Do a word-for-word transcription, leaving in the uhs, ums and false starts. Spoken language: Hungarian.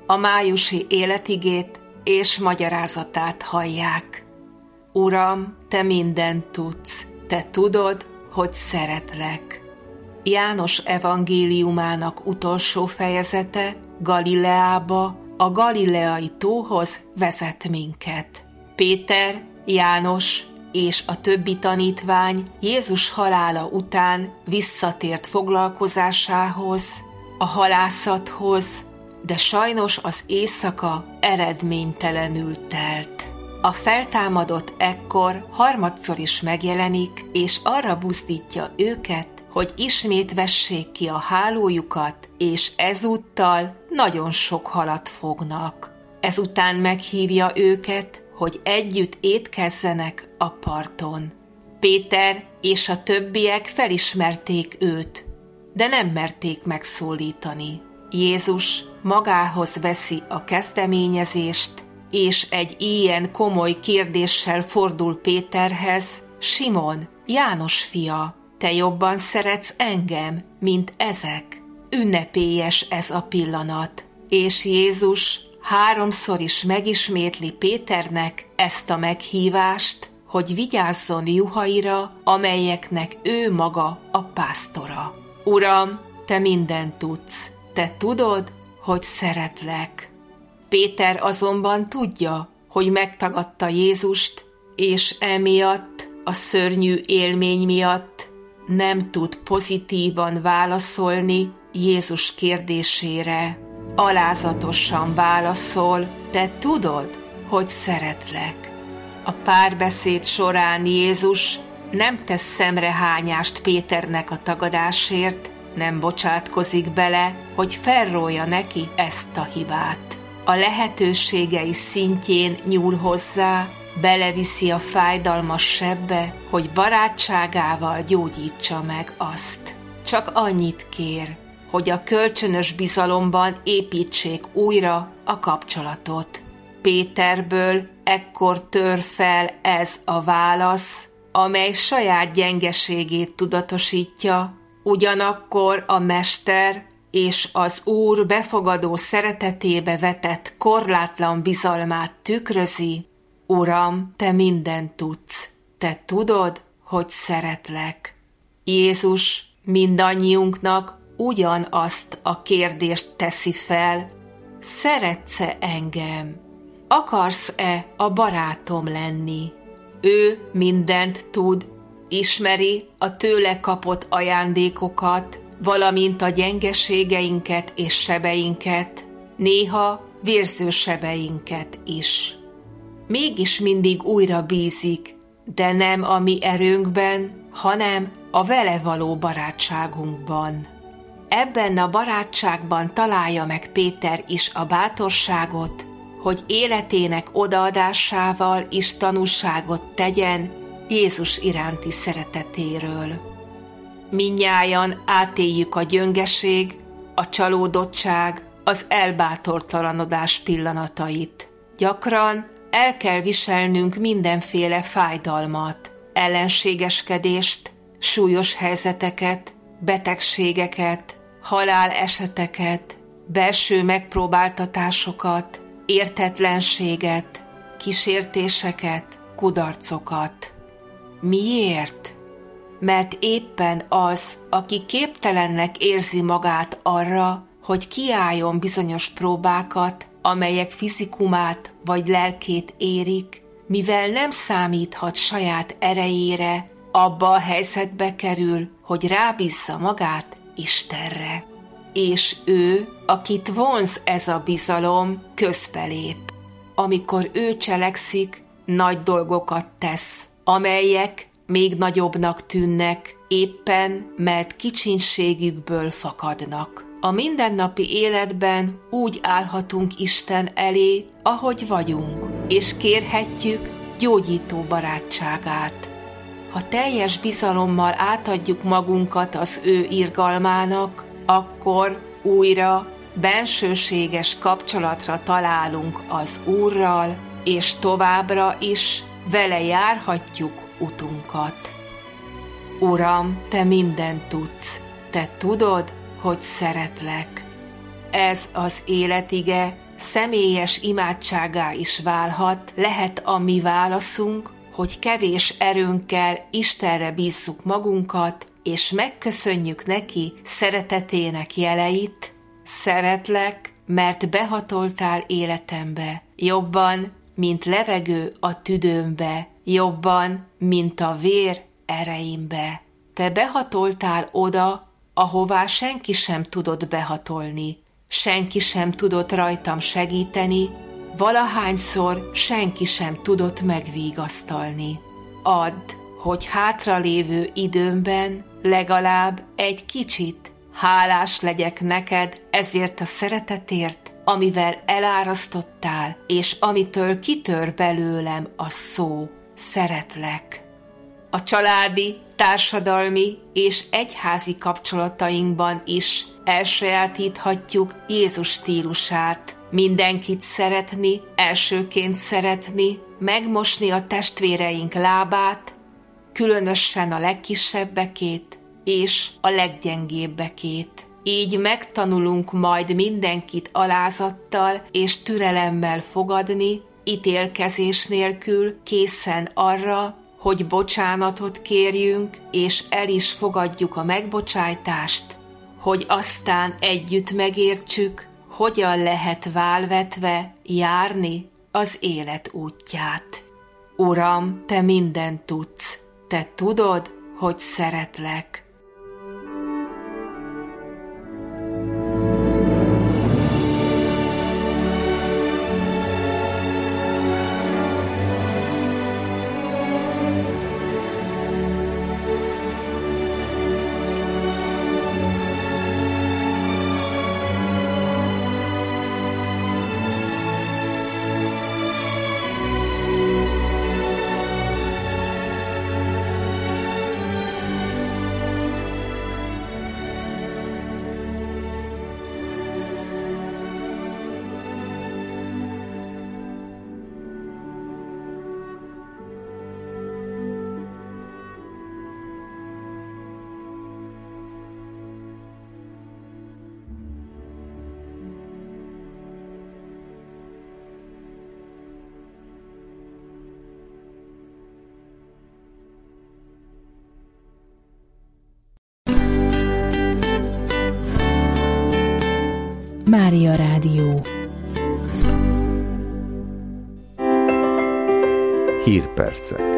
a májusi életigét és magyarázatát hallják. Uram, Te mindent tudsz, Te tudod, hogy szeretlek. János evangéliumának utolsó fejezete Galileába, a galileai tóhoz vezet minket. Péter, János és a többi tanítvány Jézus halála után visszatért foglalkozásához, a halászathoz, de sajnos az éjszaka eredménytelenül telt. A feltámadott ekkor harmadszor is megjelenik, és arra buzdítja őket, hogy ismét vessék ki a hálójukat, és ezúttal nagyon sok halat fognak. Ezután meghívja őket, hogy együtt étkezzenek a parton. Péter és a többiek felismerték őt, de nem merték megszólítani. Jézus magához veszi a kezdeményezést, és egy ilyen komoly kérdéssel fordul Péterhez: Simon, János fia, te jobban szeretsz engem, mint ezek? Ünnepélyes ez a pillanat, és Jézus háromszor is megismétli Péternek ezt a meghívást, hogy vigyázzon juhaira, amelyeknek ő maga a pásztora. Uram, Te mindent tudsz, Te tudod, hogy szeretlek. Péter azonban tudja, hogy megtagadta Jézust, és emiatt, a szörnyű élmény miatt nem tud pozitívan válaszolni Jézus kérdésére. Alázatosan válaszol: Te tudod, hogy szeretlek. A párbeszéd során Jézus nem tesz szemrehányást Péternek a tagadásért, nem bocsátkozik bele, hogy felrója neki ezt a hibát. A lehetőségei szintjén nyúl hozzá, beleviszi a fájdalmas sebbe, hogy barátságával gyógyítsa meg azt. Csak annyit kér, hogy a kölcsönös bizalomban építsék újra a kapcsolatot. Péterből ekkor tör fel ez a válasz, amely saját gyengeségét tudatosítja, ugyanakkor a Mester és az Úr befogadó szeretetébe vetett korlátlan bizalmát tükrözi. Uram, Te mindent tudsz, Te tudod, hogy szeretlek. Jézus mindannyiunknak ugyanazt a kérdést teszi fel: szeretsz-e engem? Akarsz-e a barátom lenni? Ő mindent tud, ismeri a tőle kapott ajándékokat, valamint a gyengeségeinket és sebeinket, néha vérző sebeinket is. Mégis mindig újra bízik, de nem a mi erőnkben, hanem a vele való barátságunkban. Ebben a barátságban találja meg Péter is a bátorságot, hogy életének odaadásával is tanúságot tegyen Jézus iránti szeretetéről. Mindnyájan átéljük a gyöngeség, a csalódottság, az elbátortalanodás pillanatait. Gyakran el kell viselnünk mindenféle fájdalmat, ellenségeskedést, súlyos helyzeteket, betegségeket, haláleseteket, belső megpróbáltatásokat, értetlenséget, kísértéseket, kudarcokat. Miért? Mert éppen az, aki képtelennek érzi magát arra, hogy kiálljon bizonyos próbákat, amelyek fizikumát vagy lelkét érik, mivel nem számíthat saját erejére, abba a helyzetbe kerül, hogy rábízza magát Istenre. És ő, akit vonz ez a bizalom, közbelép. Amikor ő cselekszik, nagy dolgokat tesz, amelyek még nagyobbnak tűnnek, éppen mert kicsinségükből fakadnak. A mindennapi életben úgy állhatunk Isten elé, ahogy vagyunk, és kérhetjük gyógyító barátságát. Ha teljes bizalommal átadjuk magunkat az ő irgalmának, akkor újra bensőséges kapcsolatra találunk az Úrral, és továbbra is vele járhatjuk utunkat. Uram, Te mindent tudsz, Te tudod, hogy szeretlek. Ez az életige személyes imádsággá is válhat, lehet a mi válaszunk, hogy kevés erőnkkel Istenre bízzuk magunkat, és megköszönjük neki szeretetének jeleit. Szeretlek, mert behatoltál életembe, jobban, mint levegő a tüdőmbe, jobban, mint a vér ereimbe. Te behatoltál oda, ahová senki sem tudott behatolni, senki sem tudott rajtam segíteni, valahányszor senki sem tudott megvigasztalni. Add, hogy hátralévő időmben legalább egy kicsit hálás legyek neked ezért a szeretetért, amivel elárasztottál, és amitől kitör belőlem a szó, szeretlek. A családi, társadalmi és egyházi kapcsolatainkban is elsajátíthatjuk Jézus stílusát. Mindenkit szeretni, elsőként szeretni, megmosni a testvéreink lábát, különösen a legkisebbekét és a leggyengébbekét. Így megtanulunk majd mindenkit alázattal és türelemmel fogadni, ítélkezés nélkül, készen arra, hogy bocsánatot kérjünk, és el is fogadjuk a megbocsájtást, hogy aztán együtt megértsük, hogyan lehet válvetve járni az élet útját. Uram, te mindent tudsz, te tudod, hogy szeretlek. Mária Rádió. Hírpercek.